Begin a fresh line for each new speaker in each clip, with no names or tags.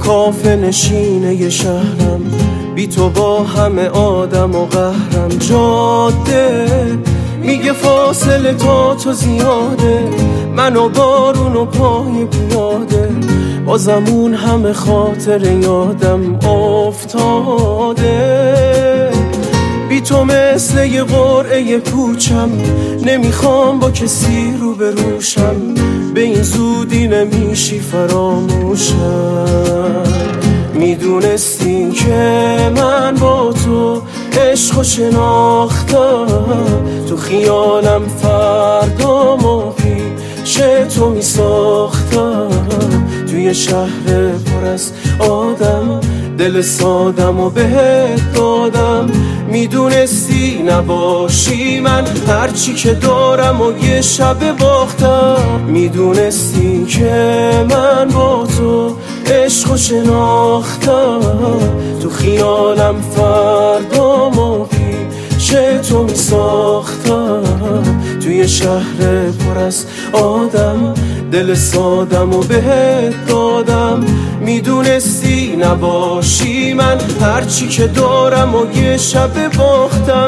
کافه نشینه ی شهرم، بی تو با همه آدم و قهرم. جاده میگه فاصله تا تو زیاده، من و بارون و پای پیاده، بازم اون همه خاطر یادم افتاده. بی تو مثل یه قرعه پوچم، نمیخوام با کسی رو بروشم، به این زودی نمیشی فراموشم. میدونستی که من با تو عشق و شناختم، تو خیالم فردامو پیش تو میساختم. توی شهر پر از آدم، دل سادم و بهت دادم. میدونستی نباشی من هرچی که دارم و یه شب باختم. میدونستی که من با تو عشق و شناختم، تو خیالم فردامو پیش تو میساختم. توی شهر پر از آدم، دل سادم و بهت دادم. میدونستی نباشی من هرچی که دارم و یه شب باختم.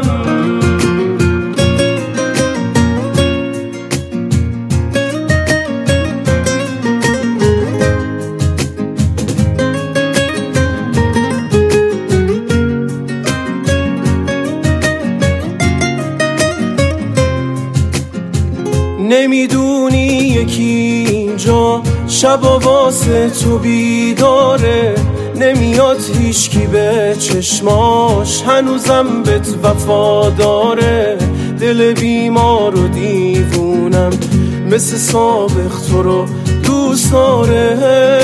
نمیدونی یکی اینجا شب و واسه تو بیداره، نمیاد هیچکی به چشماش، هنوزم بهت وفاداره. دل بیمار و دیوونم مثل سابق تو رو دوست داره.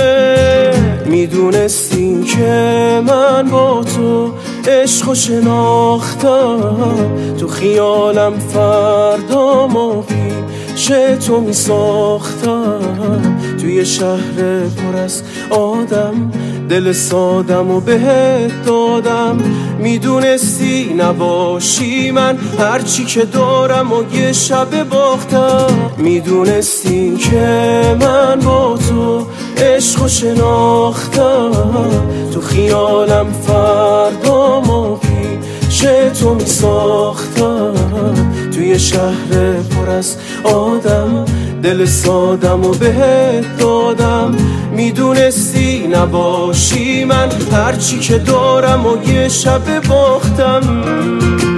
میدونستی که من با تو عشق و شناختم، تو خیالم فردامو پیش تو میساختم. توی شهر پر از آدم، دل سادم و بهت دادم. میدونستی نباشی من هرچی که دارم و یه شب باختم. میدونستی که من با تو عشق و شناختم، تو خیالم فردامو پیش تو میساختم. توی شهر پر از آدم، دل سادم و بهت دادم. میدونستی نباشی من هرچی که دارم و یه شب باختم.